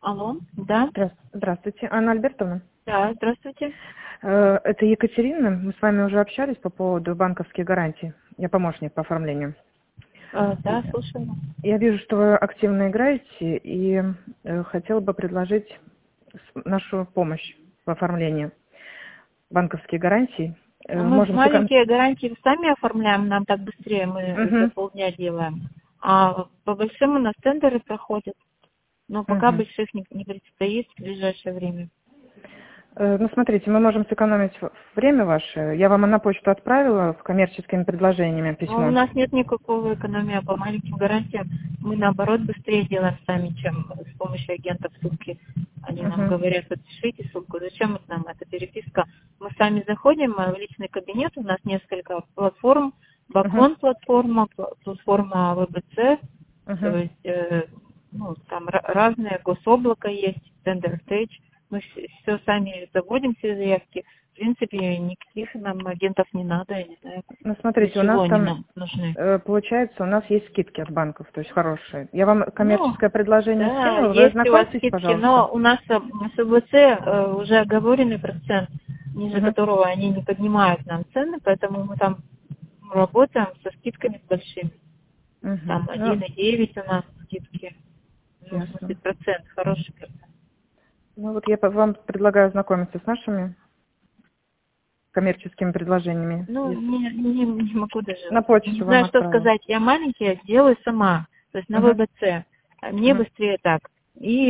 Алло, да, Здравствуйте, Анна Альбертовна. да, здравствуйте. Это Екатерина. Мы с вами уже общались по поводу банковских гарантий. Я помощник по оформлению. Да, слушаю. Я вижу, что вы активно играете, и хотела бы предложить нашу помощь в оформлении банковских гарантий. Мы маленькие гарантии сами оформляем, нам так быстрее, мы за полдня делаем. А по большим у нас тендеры проходят, но пока больших не предстоит в ближайшее время. Ну, смотрите, мы можем сэкономить время ваше. Я вам на почту отправила с коммерческими предложениями письмо. Но у нас нет никакого экономии по маленьким гарантиям. Мы, наоборот, быстрее делаем сами, чем с помощью агентов ссылки. Они нам говорят, подпишите ссылку. Зачем это нам эта переписка? Мы сами заходим в личный кабинет, у нас несколько платформ. Баклон платформа, платформа ВБЦ, то есть там разные, гособлако есть, Tender Stage. Мы все сами заводим, все заявки. В принципе, никаких нам агентов не надо, я не знаю. Ну, смотрите, у нас там, нужны. получается, у нас есть скидки от банков, то есть хорошие. Я вам коммерческое предложение скинула, вы есть у вас ознакомьтесь, скидки, пожалуйста. но у нас с ВБЦ уже оговоренный процент, ниже которого они не поднимают нам цены, поэтому мы там работаем со скидками большими. Там 1,9 у нас скидки. Процент, хороший процент. Ну вот я вам предлагаю ознакомиться с нашими коммерческими предложениями. Не могу даже. На почту Не вам знаю, что отправила. сказать. Я маленькие делаю сама, то есть на ВБЦ. Мне быстрее так. И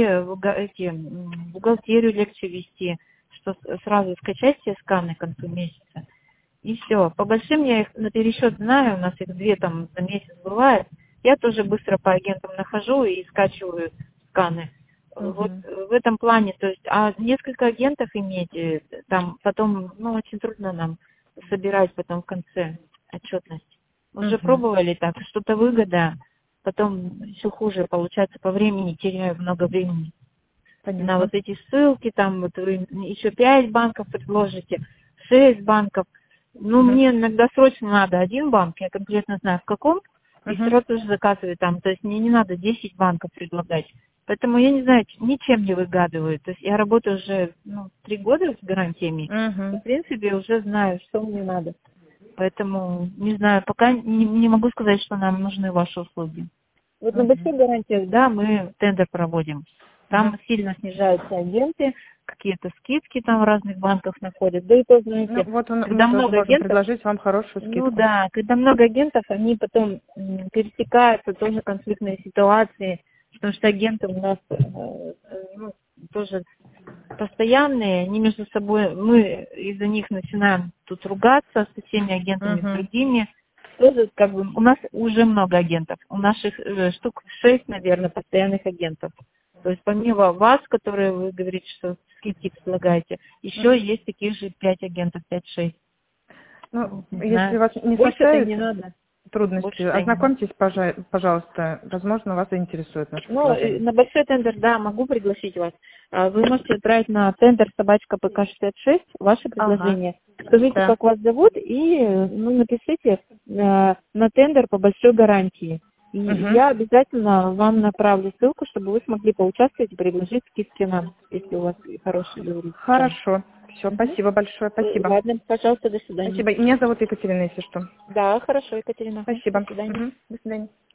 бухгалтерию легче вести, что сразу скачать все сканы к концу месяца. И все. По большим я их на пересчет знаю, у нас их 2 там за месяц бывает. Я тоже быстро по агентам нахожу и скачиваю сканы. Вот в этом плане, то есть, а несколько агентов иметь, там потом, очень трудно нам собирать потом в конце отчетность. Мы уже пробовали так, что-то выгода, потом все хуже, получается, по времени теряю много времени. Понятно. На вот эти ссылки, там вот вы еще 5 банков предложите, 6 банков. Мне иногда срочно надо 1 банк, я конкретно знаю в каком, и сразу же заказываю там. То есть мне не надо 10 банков предлагать. Поэтому я не знаю, ничем не выгадываю. То есть я работаю уже 3 года с гарантиями. И, в принципе, уже знаю, что мне надо. Поэтому, не знаю, пока не могу сказать, что нам нужны ваши услуги. Вот на больших гарантиях, да, мы тендер проводим. Там сильно снижаются агенты, какие-то скидки там в разных банках находят. Да и то, знаете, когда много агентов, предложить вам хорошую скидку. Когда много агентов, они потом пересекаются, тоже конфликтные ситуации, потому что агенты у нас тоже постоянные, они между собой, мы из-за них начинаем тут ругаться со всеми агентами, с другими. Тоже у нас уже много агентов, у наших штук 6, наверное, постоянных агентов. То есть помимо вас, которые вы говорите, что скидки предлагаете, еще есть таких же 5 агентов, 5-6. Если вас не составит трудности, ознакомьтесь, пожалуйста, возможно, вас заинтересует наше предложение. На большой тендер, да, могу пригласить вас. Вы можете отправить на тендер _PK66 ваше предложение. Скажите, как вас зовут, и напишите на тендер по большой гарантии. И я обязательно вам направлю ссылку, чтобы вы смогли поучаствовать и предложить скидки нам, если у вас хорошие юристы. Хорошо. Все, спасибо большое, спасибо. Ладно, пожалуйста, до свидания. Спасибо. Меня зовут Екатерина, если что. Да, хорошо, Екатерина. Спасибо. До свидания. До свидания.